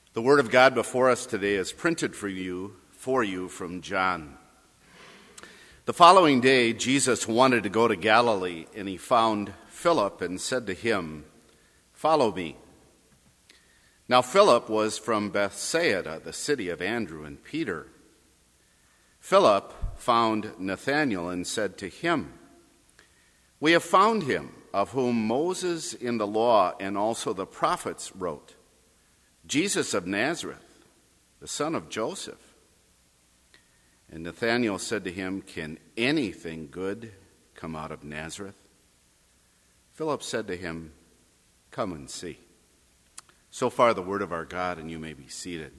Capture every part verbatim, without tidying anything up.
The Word of God before us today is printed for you, for you from John. The following day, Jesus wanted to go to Galilee, and he found Philip and said to him, "Follow me." Now Philip was from Bethsaida, the city of Andrew and Peter. Philip found Nathanael and said to him, "We have found him, of whom Moses in the law and also the prophets wrote, Jesus of Nazareth, the son of Joseph." And Nathanael said to him, "Can anything good come out of Nazareth?" Philip said to him, "Come and see." So far the word of our God, and you may be seated.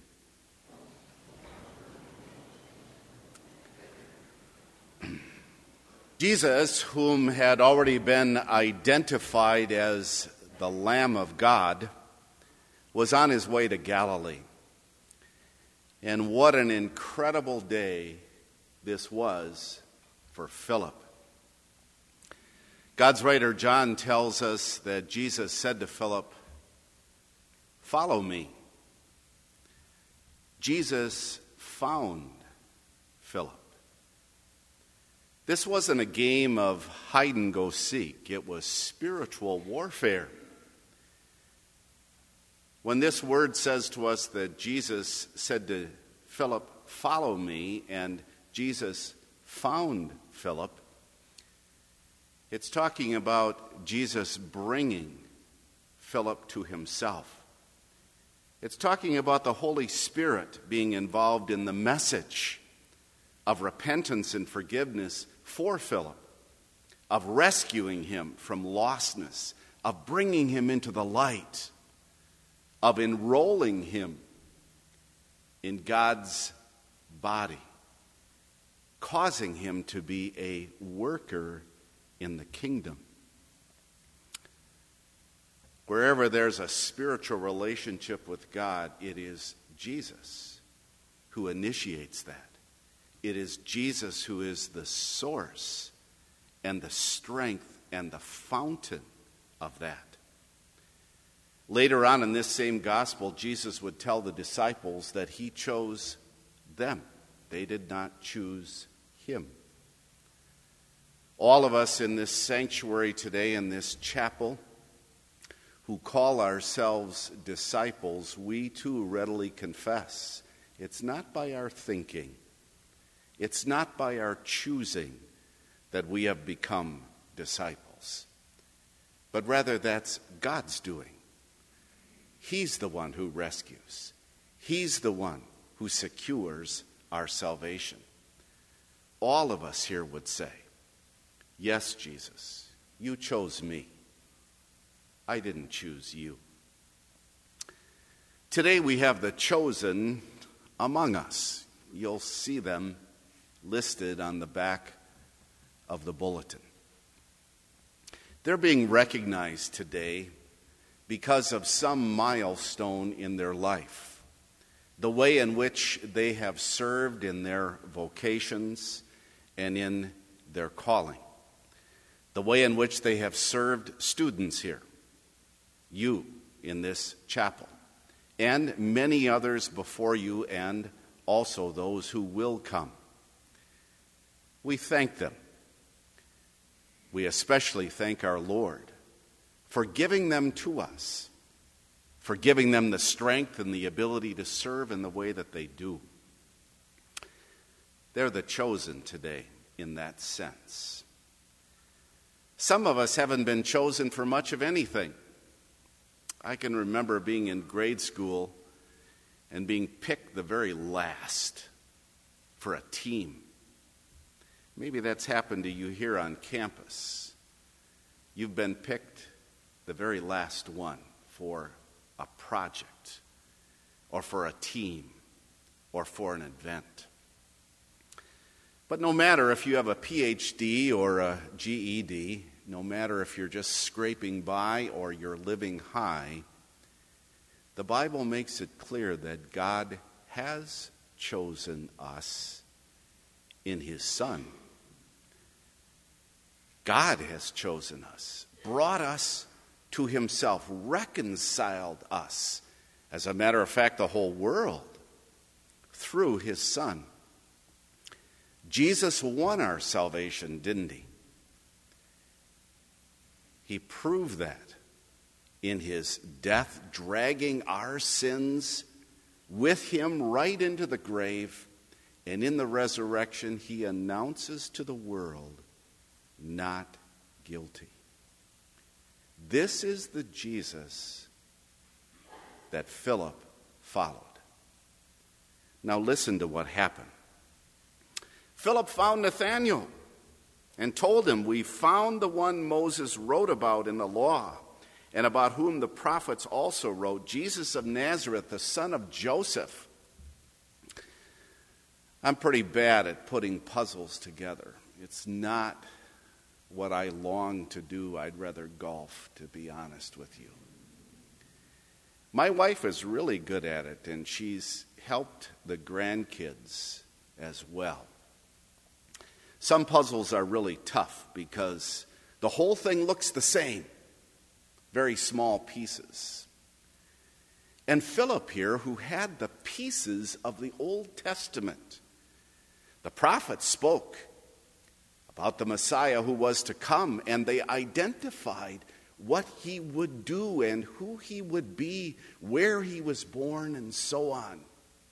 Jesus, whom had already been identified as the Lamb of God, was on his way to Galilee. And what an incredible day this was for Philip. God's writer John tells us that Jesus said to Philip, "Follow me." Jesus found Philip. This wasn't a game of hide and go seek. It was spiritual warfare. When this word says to us that Jesus said to Philip, "Follow me," and Jesus found Philip, it's talking about Jesus bringing Philip to himself. It's talking about the Holy Spirit being involved in the message of repentance and forgiveness for Philip, of rescuing him from lostness, of bringing him into the light, of enrolling him in God's body, causing him to be a worker in the kingdom. Wherever there's a spiritual relationship with God, it is Jesus who initiates that. It is Jesus who is the source and the strength and the fountain of that. Later on in this same gospel, Jesus would tell the disciples that he chose them. They did not choose him. All of us in this sanctuary today, in this chapel, who call ourselves disciples, we too readily confess it's not by our thinking, it's not by our choosing that we have become disciples, but rather that's God's doing. He's the one who rescues. He's the one who secures our salvation. All of us here would say, "Yes, Jesus, you chose me. I didn't choose you." Today we have the chosen among us. You'll see them listed on the back of the bulletin. They're being recognized today because of some milestone in their life, the way in which they have served in their vocations and in their calling, the way in which they have served students here, you in this chapel, and many others before you, and also those who will come. We thank them. We especially thank our Lord for giving them to us, for giving them the strength and the ability to serve in the way that they do. They're the chosen today in that sense. Some of us haven't been chosen for much of anything. I can remember being in grade school and being picked the very last for a team. Maybe that's happened to you here on campus. You've been picked the very last one for a project or for a team or for an event. But no matter if you have a P H D or a G E D, no matter if you're just scraping by or you're living high, the Bible makes it clear that God has chosen us in his Son. God has chosen us, brought us to himself, reconciled us As a matter of fact, the whole world through his Son. Jesus won our salvation, didn't he? He proved that in his death, dragging our sins with him right into the grave. And in the resurrection, he announces to the world, not guilty. This is the Jesus that Philip followed. Now listen to what happened. Philip found Nathanael and told him, "We found the one Moses wrote about in the law, and about whom the prophets also wrote, Jesus of Nazareth, the son of Joseph." I'm pretty bad at putting puzzles together. It's not what I long to do. I'd rather golf, to be honest with you. My wife is really good at it, and she's helped the grandkids as well. Some puzzles are really tough because the whole thing looks the same, very small pieces. And Philip here, who had the pieces of the Old Testament, the prophets spoke about the Messiah who was to come, and they identified what he would do and who he would be, where he was born, and so on.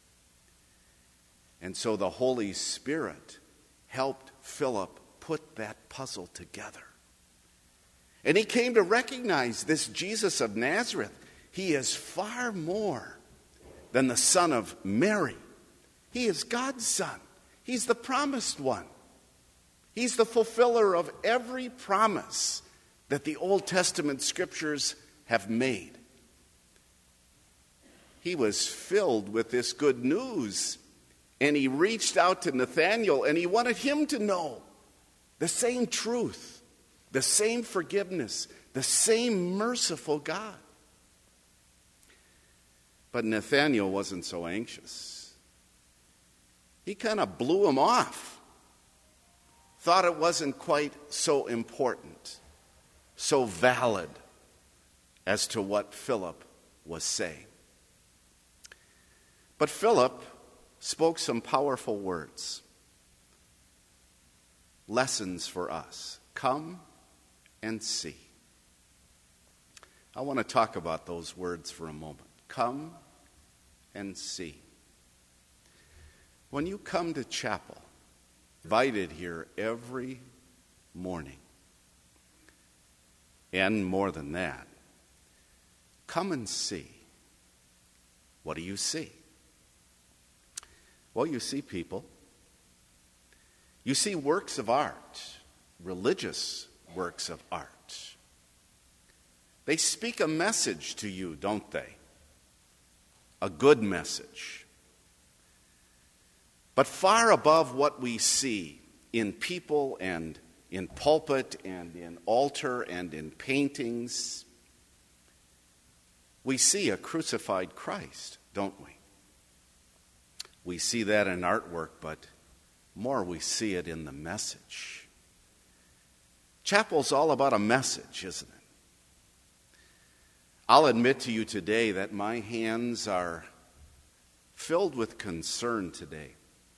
And so the Holy Spirit helped Philip put that puzzle together. And he came to recognize this Jesus of Nazareth. He is far more than the son of Mary. He is God's son. He's the promised one. He's the fulfiller of every promise that the Old Testament scriptures have made. He was filled with this good news, and he reached out to Nathanael, and he wanted him to know the same truth, the same forgiveness, the same merciful God. But Nathanael wasn't so anxious. He kind of blew him off, thought it wasn't quite so important, so valid as to what Philip was saying. But Philip spoke some powerful words, lessons for us. Come and see. I want to talk about those words for a moment. Come and see. When you come to chapel, invited here every morning, and more than that, come and see. What do you see? Well, you see people. You see works of art, religious works of art. They speak a message to you, don't they? A good message. But far above what we see in people and in pulpit and in altar and in paintings, we see a crucified Christ, don't we? We see that in artwork, but more we see it in the message. Chapel's all about a message, isn't it? I'll admit to you today that my hands are filled with concern today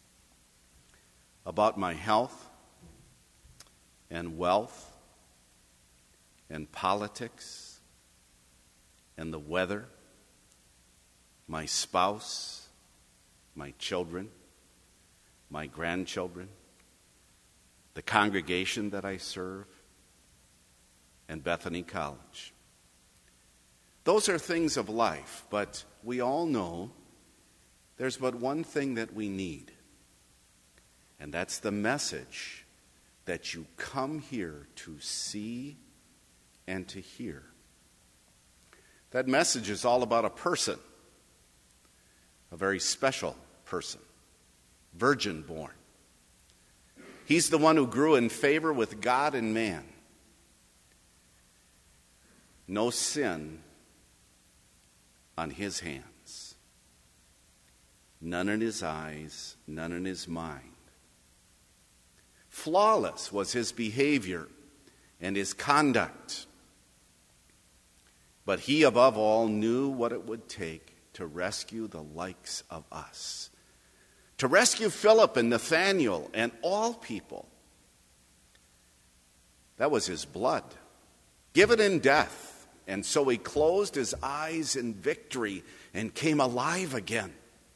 about my health and wealth and politics and the weather, my spouse, my children, my grandchildren, the congregation that I serve, and Bethany College. Those are things of life, but we all know there's but one thing that we need, and that's the message that you come here to see and to hear. That message is all about a person, a very special person, virgin born. He's the one who grew in favor with God and man. No sin on his hands, none in his eyes, none in his mind. Flawless was his behavior and his conduct. But he, above all, knew what it would take to rescue the likes of us, to rescue Philip and Nathanael and all people. That was his blood, given in death. And so he closed his eyes in victory and came alive again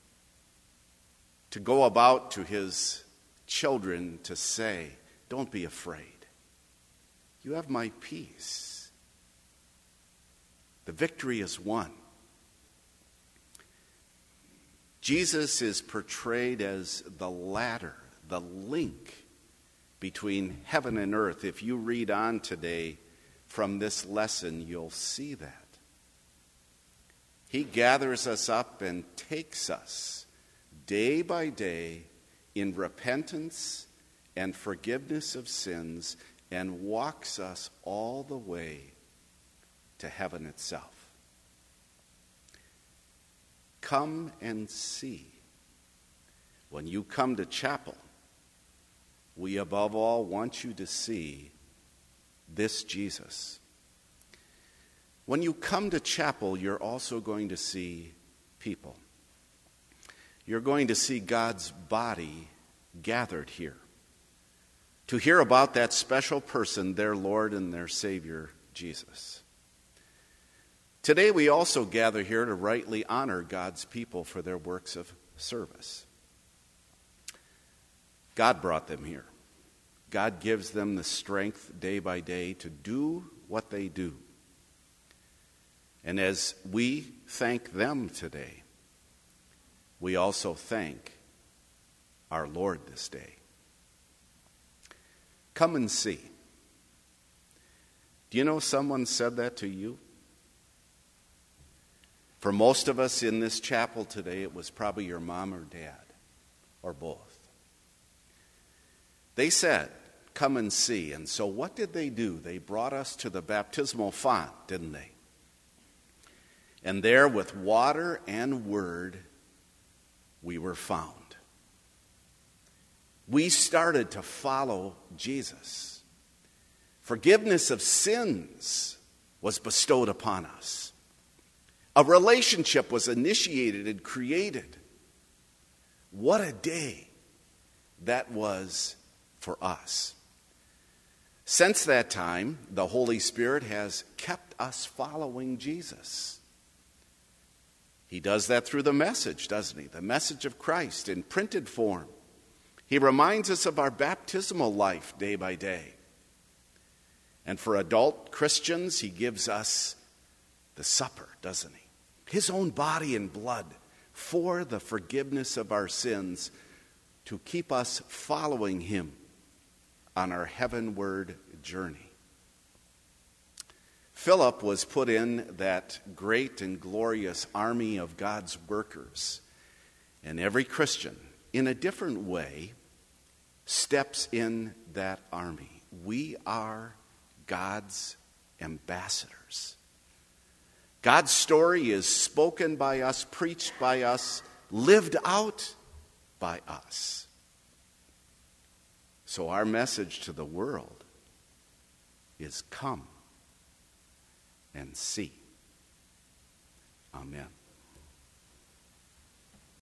to go about to his children to say, don't be afraid. You have my peace. The victory is won. Jesus is portrayed as the ladder, the link between heaven and earth. If you read on today from this lesson, you'll see that. He gathers us up and takes us day by day in repentance and forgiveness of sins and walks us all the way to heaven itself. Come and see. When you come to chapel, we above all want you to see this Jesus. When you come to chapel, you're also going to see people. You're going to see God's body gathered here to hear about that special person, their Lord and their Savior, Jesus. Today we also gather here to rightly honor God's people for their works of service. God brought them here. God gives them the strength day by day to do what they do. And as we thank them today, we also thank our Lord this day. Come and see. Do you know someone said that to you? For most of us in this chapel today, it was probably your mom or dad, or both. They said, come and see. And so what did they do? They brought us to the baptismal font, didn't they? And there with water and word, we were found. We started to follow Jesus. Forgiveness of sins was bestowed upon us. A relationship was initiated and created. What a day that was for us. Since that time, the Holy Spirit has kept us following Jesus. He does that through the message, doesn't he? The message of Christ in printed form. He reminds us of our baptismal life day by day. And for adult Christians, he gives us the supper, doesn't he? His own body and blood for the forgiveness of our sins to keep us following him on our heavenward journey. Philip was put in that great and glorious army of God's workers. And every Christian, in a different way, steps in that army. We are God's ambassadors. God's story is spoken by us, preached by us, lived out by us. So our message to the world is come and see. Amen.